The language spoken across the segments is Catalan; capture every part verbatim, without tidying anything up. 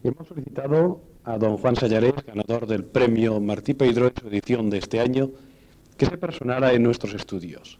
Hemos solicitado a don Juan Sallarés, ganador del premio Martí Peidró en su edición de este año, que se personara en nuestros estudios.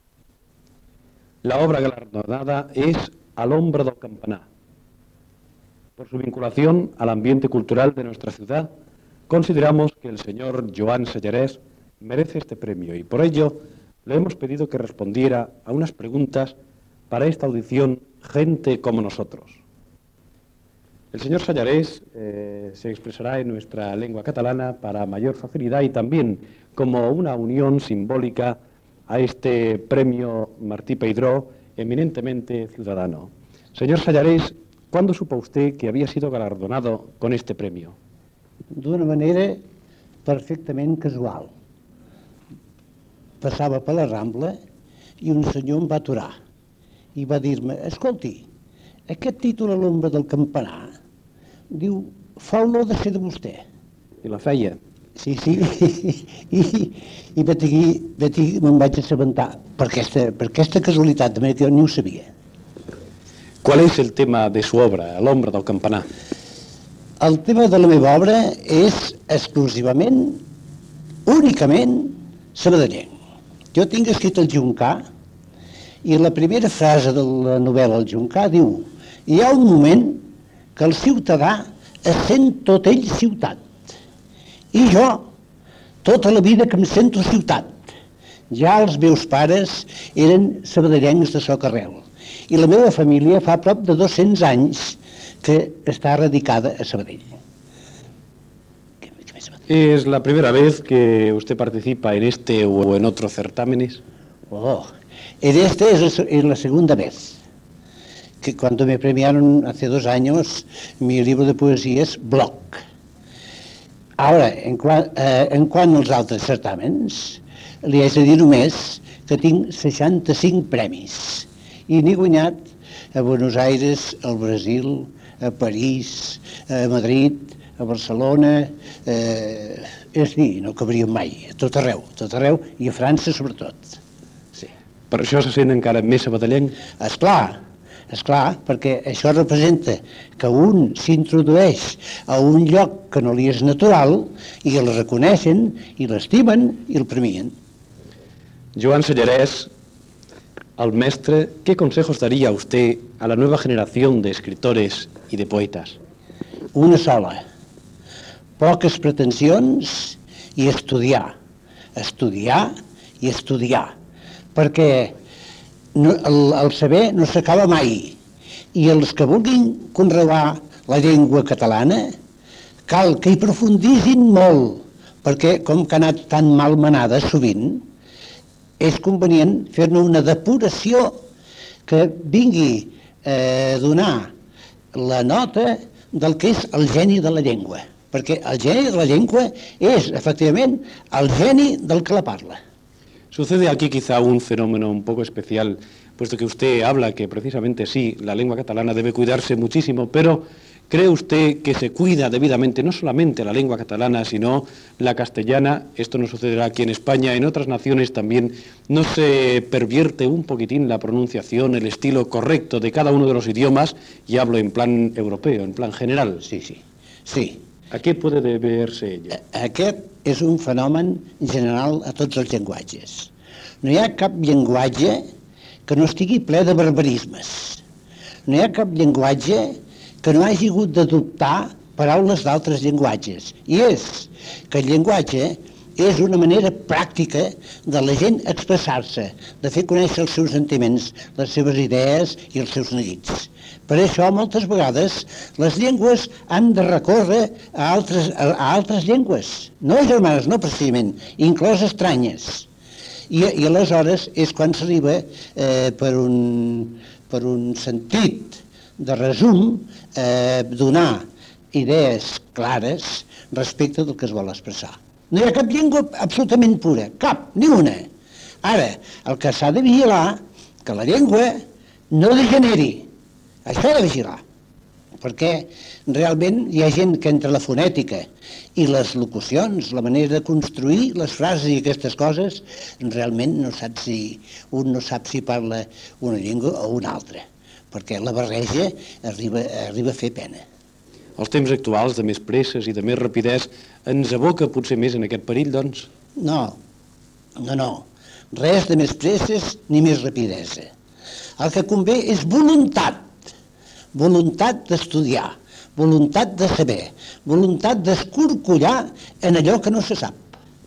La obra galardonada es Al ombro del campanar. Por su vinculación al ambiente cultural de nuestra ciudad, consideramos que el señor Joan Sallarés merece este premio y por ello le hemos pedido que respondiera a unas preguntas para esta audición Gente como nosotros. El señor Sallarés eh, se expresará en nuestra lengua catalana para mayor facilidad y también como una unión simbólica a este premio Martí Peidró eminentemente ciudadano. Señor Sallarés, ¿cuándo supo usted que había sido galardonado con este premio? D'una manera perfectament casual. Passava per la Rambla i un senyor em va aturar i va dir-me: escolti, aquest títol A l'ombra del campanar, diu, fa olor de ser de vostè. I la feia? Sí, sí, i, i vaig dir, vaig dir, me'n vaig assabentar per aquesta, per aquesta casualitat, de manera que jo ni ho sabia. ¿Cuál es el tema de su obra, Al ombra del campanar? El tema de la meva obra és exclusivament, únicament, sabadellenc. Jo tinc escrit el Juncà i la primera frase de la novel·la El Juncà diu: hi ha un moment que el ciutadà es sent tot ell ciutat. I jo, tota la vida que em sento ciutat. Ja els meus pares eren sabadellencs de soc arrel. I la meva família fa prop de dos-cents anys que está radicada a Sabadell. ¿Es la primera vez que usted participa en este o en otros certámenes? Oh, en este es, es la segunda vez. Que cuando me premiaron hace dos años, mi libro de poesía es Bloc. Ara, en quant, eh, en quant als altres certàmens, li haig de dir només que tinc seixanta-cinc premis i n'he guanyat a Buenos Aires, al Brasil, a París, a Madrid, a Barcelona, eh, és a dir, no cabríem mai, a tot arreu, a tot arreu, i a França sobretot. Sí. Per això se sent encara més sabadellenc? Esclar, esclar, perquè això representa que un s'introdueix a un lloc que no li és natural i el reconeixen, i l'estimen i el premien. Joan Sallarés, al mestre, ¿qué consejos daría usted a la nueva generación de escritores y de poetas? Una sola. Poques pretensions i estudiar. Estudiar i estudiar. Perquè no, el, el saber no s'acaba mai. I els que vulguin conrear la llengua catalana cal que hi profundissin molt, perquè com que ha anat tan mal manada sovint, és convenient fer-ne una depuració que vingui a donar la nota del que és el geni de la llengua. Perquè el geni de la llengua és, efectivament, el geni del que la parla. Sucede aquí quizá un fenómeno un poco especial, puesto que usted habla que precisamente sí, la lengua catalana debe cuidarse muchísimo, pero ¿cree usted que se cuida debidamente no solamente la lengua catalana, sino la castellana? Esto no sucederá aquí en España, en otras naciones también. ¿No se pervierte un poquitín la pronunciación, el estilo correcto de cada uno de los idiomas? Y hablo en plan europeo, en plan general. Sí, sí, sí. ¿A què pot deber-se ello? Aquest és un fenomen general a tots els llenguatges. No hi ha cap llenguatge que no estigui ple de barbarismes. No hi ha cap llenguatge que no hagi hagut d'adoptar paraules d'altres llenguatges. I és que el llenguatge és una manera pràctica de la gent expressar-se, de fer conèixer els seus sentiments, les seves idees i els seus neguits. Per això, moltes vegades, les llengües han de recórrer a altres, a, a altres llengües, no germanes, no precisament, inclòs estranyes. I, i aleshores és quan s'arriba eh, per, un, per un sentit de resum, eh, donar idees clares respecte del que es vol expressar. No hi ha cap llengua absolutament pura, cap, ni una. Ara, el que s'ha de vigilar, que la llengua no degeneri. Això ha de vigilar, perquè realment hi ha gent que entre la fonètica i les locucions, la manera de construir les frases i aquestes coses, realment no sap si, un no sap si parla una llengua o una altra, perquè la barreja arriba, arriba a fer pena. els temps actuals de més presses i de més rapidesa ens aboca potser més en aquest perill, doncs? No, no, no. Res de més presses ni més rapidesa. El que convé és voluntat. Voluntat d'estudiar, voluntat de saber, voluntat d'escorcollar en allò que no se sap.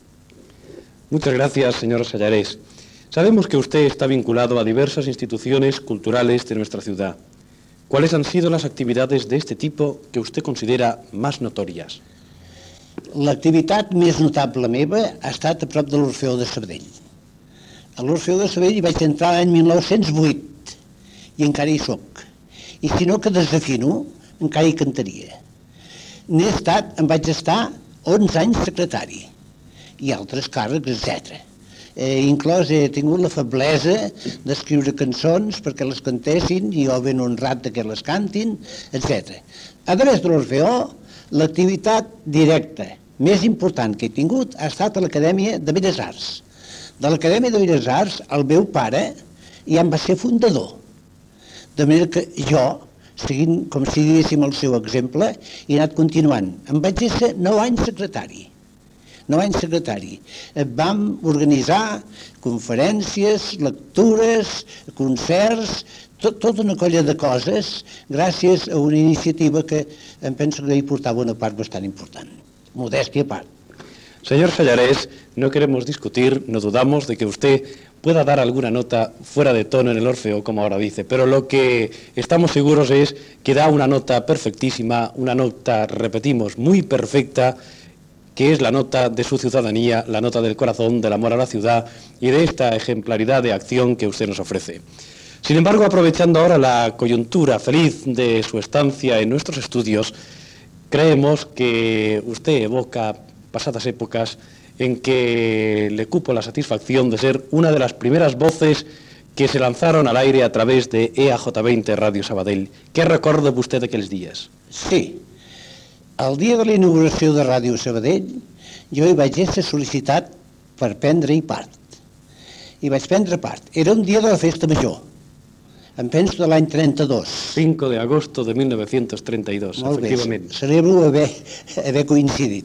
Muchas gracias, señor Sallarés. Sabemos que usted está vinculado a diversas instituciones culturales de nuestra ciudad. ¿Cuáles han sido las actividades de este tipo que usted considera más notorias? L'activitat més notable meva ha estat a prop de l'Orfeó de Sabadell. A l'Orfeó de Sabadell hi vaig entrar l'any mil nou-cents vuit i encara hi soc. I si no que desafino, encara hi cantaria. N'he estat, em vaig estar onze anys secretari i altres càrrecs, etcètera. Eh, inclòs he tingut la feblesa d'escriure cançons perquè les cantessin i jo ben honrat que les cantin, etcètera. A través de l'Orfeó, l'activitat directa més important que he tingut ha estat a l'Acadèmia de Belles Arts. De l'Acadèmia de Belles Arts, el meu pare ja en va ser fundador. De manera que jo, seguint, com si diguéssim el seu exemple, he anat continuant. Em vaig ser nou anys secretari. nou anys secretari. Vam organitzar conferències, lectures, concerts, tot, tota una colla de coses, gràcies a una iniciativa que em penso que hi portava una part bastant important. Modèstia a part. Señor Sallarés, no queremos discutir, no dudamos de que usted pueda dar alguna nota fuera de tono en el Orfeo, como ahora dice, pero lo que estamos seguros es que da una nota perfectísima, una nota, repetimos, muy perfecta, que es la nota de su ciudadanía, la nota del corazón, del amor a la ciudad y de esta ejemplaridad de acción que usted nos ofrece. Sin embargo, aprovechando ahora la coyuntura feliz de su estancia en nuestros estudios, creemos que usted evoca pasadas épocas en que le cupo la satisfacción de ser una de las primeras voces que se lanzaron al aire a través de E A J veinte Radio Sabadell. ¿Qué recuerda usted de aquellos días? Sí. El dia de la inauguració de Ràdio Sabadell, jo hi vaig ser sol·licitat per prendre-hi part. I vaig prendre part. Era un dia de la festa major. Em penso de l'any trenta-dos. cinco de agosto de mil novecientos treinta y dos, Molt efectivament. Bé, celebro haver, haver coincidit.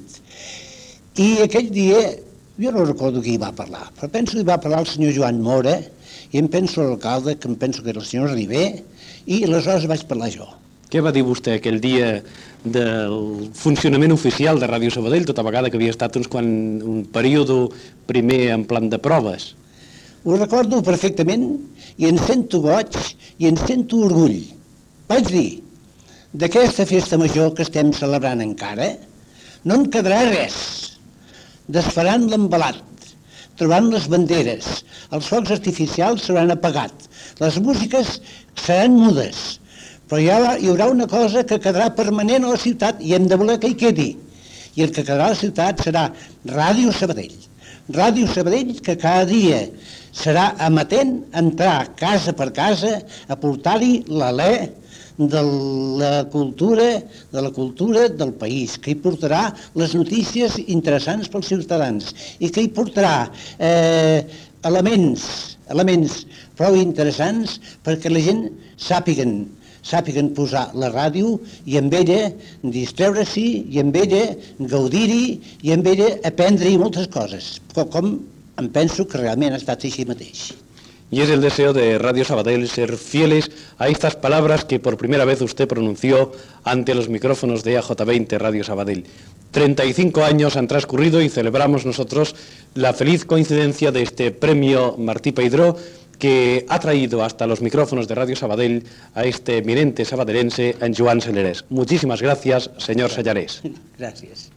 I aquell dia, jo no recordo qui hi va parlar, però penso que hi va parlar el senyor Joan Mora, i em penso l'alcalde, que em penso que era el senyor Ribé, i aleshores vaig parlar jo. Què va dir vostè aquell dia del funcionament oficial de Ràdio Sabadell, tota vegada que havia estat uns quan, un període primer en plan de proves? Ho recordo perfectament i em sento goig i em sento orgull. Vaig dir, d'aquesta festa major que estem celebrant encara, no en quedarà res. Desfaran l'embalat, trobant les banderes, els focs artificials seran apagats, les músiques seran mudes, però hi, ha, hi haurà una cosa que quedarà permanent a la ciutat i hem de voler que hi quedi. I el que quedarà a la ciutat serà Ràdio Sabadell. Ràdio Sabadell que cada dia serà amatent a entrar casa per casa a portar-hi l'alè de la cultura de la cultura del país, que hi portarà les notícies interessants pels ciutadans i que hi portarà eh, elements, elements prou interessants perquè la gent sàpiguen sàpiguen posar la ràdio i amb ella distreure-s'hi i amb ella gaudir-hi i amb ella aprendre-hi moltes coses, com em penso que realment ha estat així mateix. Y es el deseo de Radio Sabadell ser fieles a estas palabras que por primera vez usted pronunció ante los micrófonos de E A J veinte Radio Sabadell. treinta y cinco años han transcurrido y celebramos nosotros la feliz coincidencia de este premio Martí Peydró que ha traído hasta los micrófonos de Radio Sabadell a este eminente sabadellense, en Joan Sallarés. Muchísimas gracias, señor Sallarés. Gracias.